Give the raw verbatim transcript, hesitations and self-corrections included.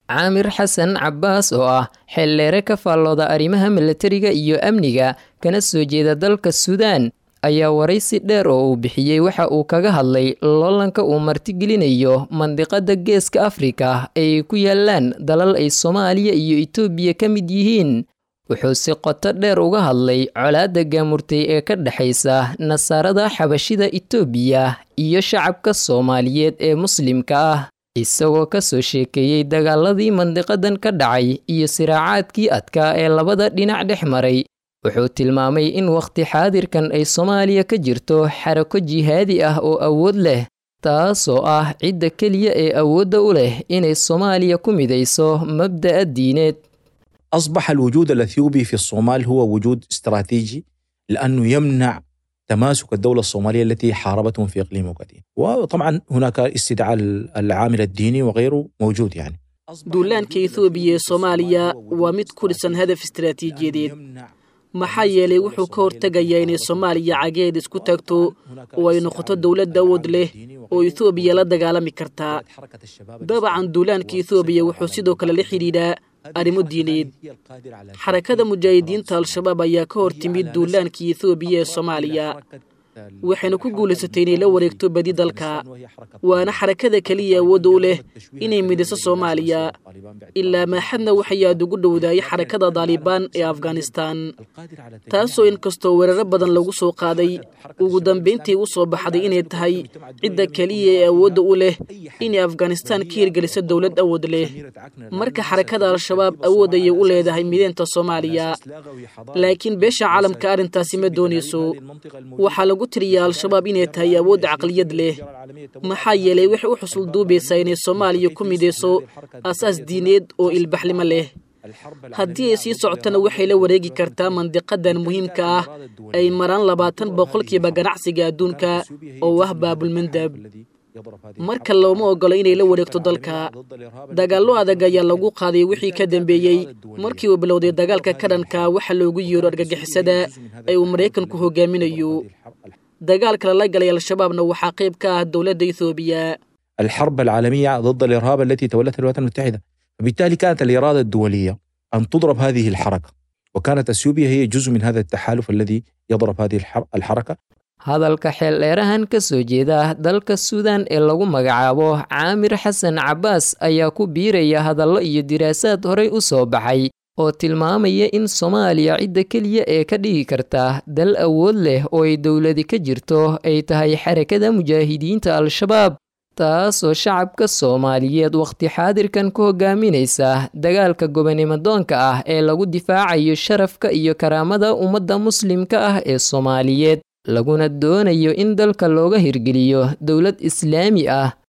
Caamir Xasan Cabbaas oo ah xildheere ka faallooda arrimaha milatariga iyo amniga kana soo jeeda dalka Suudaan ayaa waraysi dheer oo uu bixiyay waxa uu kaga hadlay loolanka uu martigelinayo mandiqada Geeska Afrika ee ku yaalaan dalal ay Soomaaliya iyo Itoobiya ka mid yihiin. Wuxuu si qoto dheer uga hadlay colaadda gaamurtay ee ka dhaxaysa Nasaarada Xabashida Itoobiya iyo shacabka Soomaaliyeed ee Muslimka ah, isagoo ka soo sheekeeyay dagaaladii mandiqadan ka dhacay iyo siraacaadkii adkaa ee labada dhinac dhex maray. Wuxuu tilmaamay in waqti xaadirkan ay Soomaaliya ka jirto xarako jihaadi ah oo awood leh, taasoo ah cidda keliya ee awoodda u leh inay Soomaaliya ku midayso mabda'a diineed. أصبح الوجود الأثيوبي في الصومال هو وجود استراتيجي لأنه يمنع تماسك الدولة الصومالية التي حاربتهم في إقليم وقديم. وطبعا هناك استدعاء العامل الديني وغيره موجود يعني. duulaanka Itoobiya ee Soomaaliya waa mid ku dhisan hadaf istiraatiijiyadeed. maxaa yeelay wuxuu ka hortagayaa inay Soomaaliya cageed isku tagto oo ay noqoto dawlad awood leh oo Itoobiya la dagaalami karta. dabcan duulaanka Itoobiya wuxuu sidoo kale la xiriiraa arrimo diineed. xarakada mujaahidiinta Al-Shabaab ayaa ka hortimid duulaanka Itoobiya ee Soomaaliya, waxayna ku guulaysatay inay la wareegto badi dalka. waana xarakada kaliya awood u leh inay midiso Soomaaliya, ilaa ma xadna waxay aad ugu dhowdaayay xarakada Taliban ee Afghanistan, taasoo inkastoo weeraro badan lagu soo qaaday ugu dambeyntii u soo baxday inay tahay cidda kaliya ee awood u leh inay Afghanistan ka hirgeliso dawlad awood leh. marka xarakada Al-Shabaab awood ay u leedahay mideynta Soomaaliya, laakiin beesha caalamka arrintaasi ma doonayso. waxaa lagu tiriyaa Al-Shabaab inay tahay awood caqliyad leh, maxaa yeelay waxay u xusul duubaysaa inay Soomaaliya ku midayso asaas diineed oo ilbaxnimo leh. haddii ay sii socotana waxay la wareegi kartaa mandiqadan muhiimka ah ay maraan labaatan boqolkiiba ganacsiga adduunka oo ah baabulmandab. marka looma ogolo inay la wareegto dalka. dagaallo adag ayaa lagu qaaday wixii ka dambeeyey markii uu bilowday dagaalka ka dhanka waxa loogu yeero argagixisada ee uu Mareykanku hogaaminayo. dagaalka la galay Al-Shabaabna waxaa qayb ka ah dowladda Itoobiya. الحرب العالمية ضد الإرهاب التي تولتها الولايات المتحدة، فبالتالي كانت الإرادة الدولية أن تضرب هذه الحركة، وكانت أثيوبيا هي جزء من هذا التحالف الذي يضرب هذه الحركة. hadalka xeeldheerahan ka soo jeeda dalka Suudaan ee lagu magacaabo Caamir Xasan Cabbaas ayaa ku biiraya hadallo iyo diraasaad horey u soo baxay oo tilmaamaya in Soomaaliya cidda keliya ee ka dhigi karta dal awood leh oo ay dawladi ka jirto ay tahay xarakada mujaahidiinta Al-Shabaab, taasoo shacabka Soomaaliyeed waqti xaadirkan ku hogaaminaysa dagaalka gobonimo doonka ah ee lagu difaacayo sharafka iyo karaamada ummadda muslimka ah ee Soomaaliyeed, laguna doonayo in dalka looga hirgeliyo dawlad islaami ah